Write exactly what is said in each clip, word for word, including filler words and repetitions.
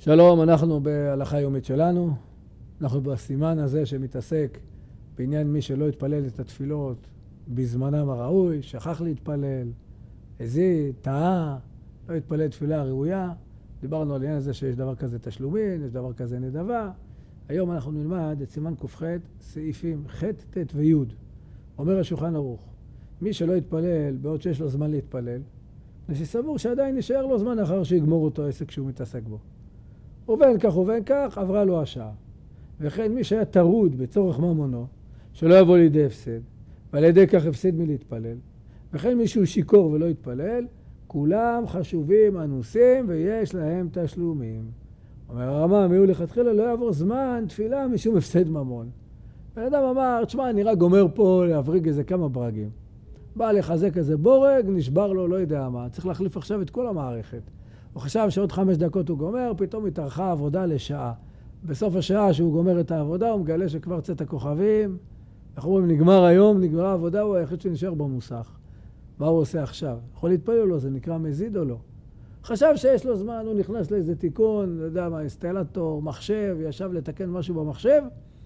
שלום, אנחנו בהלכה היומית שלנו. אנחנו בסימן הזה שמתעסק בעניין מי שלא יתפלל את התפילות בזמנם הראוי, שכח להתפלל, הזיד, טעה, לא יתפלל תפילה ראויה. דיברנו על העניין הזה שיש דבר כזה תשלומין, יש דבר כזה נדבה. היום אנחנו נלמד את סימן ק"ח, סעיפים ח', ט' וי'. אומר השולחן ערוך, מי שלא יתפלל בעוד שיש לו זמן להתפלל, שסבור שעדיין יישאר לו זמן אחר שיגמור אותו עסק שהוא מתעסק בו. ובין כך ובין כך עברה לו השעה. וכן מי שהיה טרוד בצורך ממונו, שלא יבוא לידי הפסד, ועל ידי כך הפסד מלהתפלל. וכן מי שהוא שיקור ולא יתפלל, כולם חשובים, אנוסים, ויש להם תשלומים. אומר הרמ"א, מי הוא לכתחילה לא יעבור זמן תפילה משום הפסד ממון. בן אדם אמר, תשמע, אני רק גומר פה להבריג איזה כמה ברגים. בא לחזק איזה בורג, נשבר לו, לא יודע מה. צריך להחליף עכשיו את כל המערכת. הוא חשב שעוד חמש דקות הוא גומר, פתאום התארכה העבודה לשעה. בסוף השעה שהוא גומר את העבודה, הוא מגלה שכבר צאת הכוכבים. אנחנו אומרים, נגמר היום, נגמרה העבודה, הוא היחיד שנשאר במוסך. מה הוא עושה עכשיו? יכול להתפלל או לא? זה נקרא מזיד או לא? חשב שיש לו זמן, הוא נכנס לאיזה תיקון, לא יודע מה, אינסטלטור, מחשב, ישב לתקן משהו במחשב,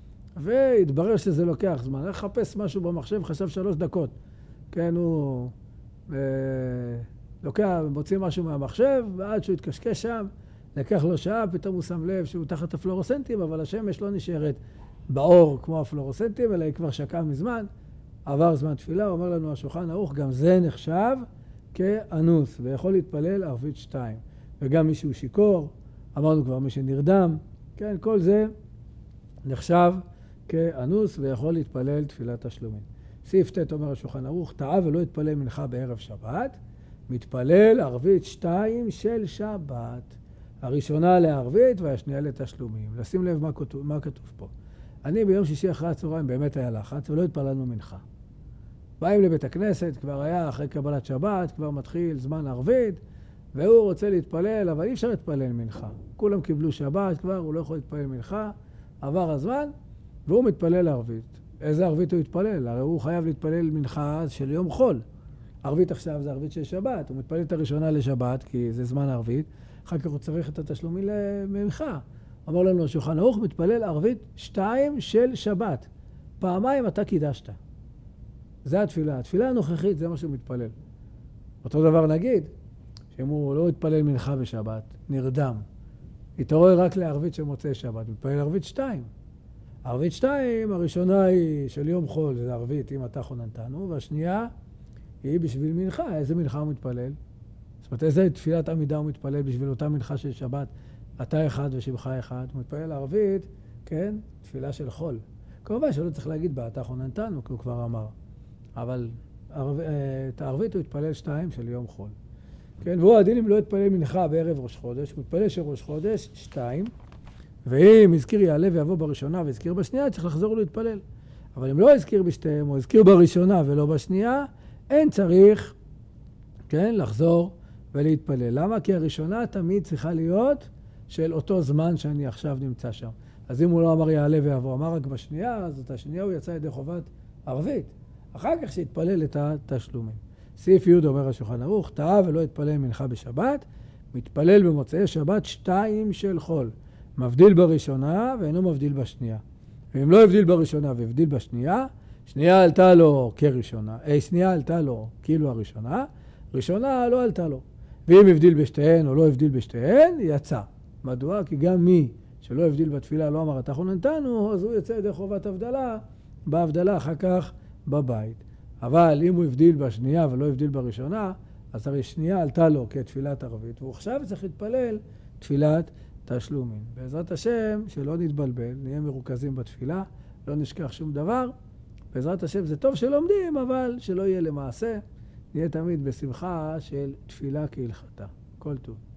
והתברר שזה לוקח זמן. איך חפש משהו במחשב? חשב שלוש דקות. כן, הוא אה, לוקח, מוציא משהו מהמחשב, ועד שהוא התקשקש שם, לקח לו שעה, פתאום הוא שם לב שהוא תחת הפלורוסנטים, אבל השמש לא נשארת באור כמו הפלורוסנטים, אלא היא כבר שקעה מזמן. עבר זמן תפילה, אומר לנו השולחן ערוך, גם זה נחשב כאנוס, ויכול להתפלל ערבית שתיים. וגם מי שהוא שיקור, אמרנו כבר מי שנרדם, כן, כל זה נחשב כאנוס, ויכול להתפלל תפילת תשלומים. סעיף ט' אומר השולחן ערוך, טעה ולא יתפלל מנחה בערב שבת, מתפלל ערבית שתיים של שבת. הראשונה לערבית והשנייה לתשלומים. לשים לב מה כתוב, מה כתוב פה. אני ביום שישי אחרי הצהריים באמת היה לחץ ולא התפללנו מנחה. באים לבית הכנסת, כבר היה אחרי קבלת שבת, כבר מתחיל זמן ערבית, והוא רוצה להתפלל, אבל אי אפשר להתפלל מנחה. כולם קיבלו שבת כבר, הוא לא יכול להתפלל מנחה, עבר הזמן, והוא מתפלל ערבית. איזה ערבית הוא התפלל? הרי הוא חייב להתפלל מנחה של יום חול. ערבית עכשיו זה ערבית של שבת, הוא מתפלל את הראשונה לשבת, כי זה זמן ערבית, אחר כך הוא צריך את התשלומים למנחה. אמר לנו השולחן ערוך, מתפלל ערבית שתיים של שבת. פעמיים אתה קידשת. זה התפילה. התפילה הנוכחית, זה מה שהוא מתפלל. אותו דבר נגיד, שאם הוא לא מתפלל מנחה בשבת, נרדם. יתעורר רק לערבית של מוצאי שבת, מתפלל ערבית שתיים. ערבית שתיים, הראשונה היא של יום חול, זה ערבית, אם אתה חוננתנו, והשנייה היא בשביל מנחה. איזה מנחה הוא מתפלל? זאת אומרת, איזה תפילת עמידה הוא מתפלל בשביל אותה מנחה של שבת? אתה אחד ושמך אחד. הוא מתפלל ערבית, כן? תפילה של חול. כמובן שלא צריך להגיד בה, אתה חוננתנו, כי הוא כבר אמר. אבל ערב, את הערבית הוא התפלל שתיים של יום חול. כן? והוא הדין אם לא התפלל מנחה בערב ראש חודש, הוא מתפלל של ראש חודש שתיים, ואם הזכיר יעלה ויבוא בראשונה והזכיר בשנייה, צריך לחזור להתפלל. אבל אם לא הזכיר בשתיהם, או הזכיר בראשונה ולא בשנייה, אין צריך, כן, לחזור ולהתפלל. למה? כי הראשונה תמיד צריכה להיות של אותו זמן שאני עכשיו נמצא שם. אז אם הוא לא אמר יעלה ויבוא, אמר רק בשנייה, אז את השנייה הוא יצא ידי חובת ערבית. אחר כך שיתפלל את התשלומים. סעיף י' אומר השולחן ערוך, טעה ולא יתפלל מנחה בשבת, מתפלל במוצאי שבת שתיים של חול. מבדיל בראשונה ואינו מבדיל בשנייה. ואם לא הבדיל בראשונה והבדיל בשנייה, שנייה עלתה לו כראשונה, אי שנייה עלתה לו כאילו הראשונה, ראשונה לא עלתה לו. ואם הבדיל בשתיהן או לא הבדיל בשתיהן, יצא. מדוע? כי גם מי שלא הבדיל בתפילה לא אמר אתה חוננתנו, אז הוא יצא ידי חובת הבדלה, בהבדלה אחר כך בבית. אבל אם הוא הבדיל בשנייה ולא הבדיל בראשונה, אז הרי שנייה עלתה לו כתפילת ערבית, והוא עכשיו צריך להתפלל תפילת תשלומים. בעזרת השם, שלא נתבלבל, נהיה מרוכזים בתפילה, לא נשכח שום דבר. בעזרת השם זה טוב שלומדים, אבל שלא יהיה למעשה, נהיה תמיד בשמחה של תפילה כהלכתה. כל טוב.